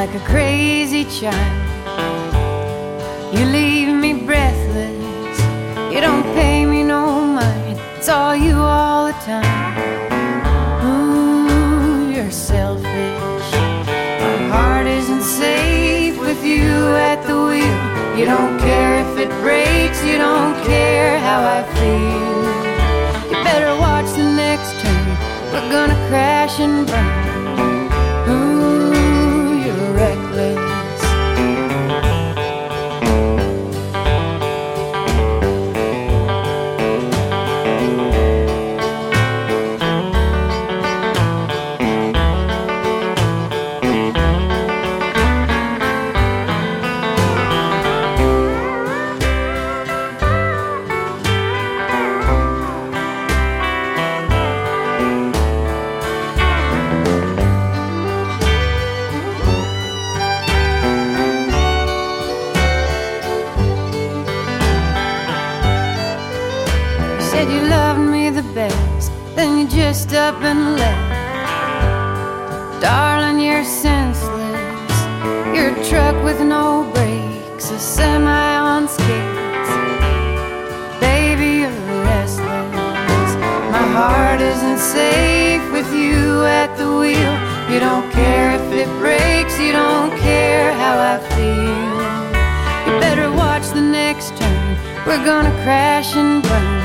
like a crazy child. You leave me breathless, you don't pay me no mind. It's all you all the time. Ooh, you're selfish. My heart isn't safe with you at the wheel. You don't care if it breaks, you don't care how I feel. You better watch the next turn, we're gonna crash and burn. Ooh, you're reckless. Said you loved me the best, then you just up and left. Darling, you're senseless. You're a truck with no brakes, a semi on skates. Baby, you're restless. My heart isn't safe with you at the wheel. You don't care if it breaks, you don't care how I feel. You better watch the next turn, we're gonna crash and burn.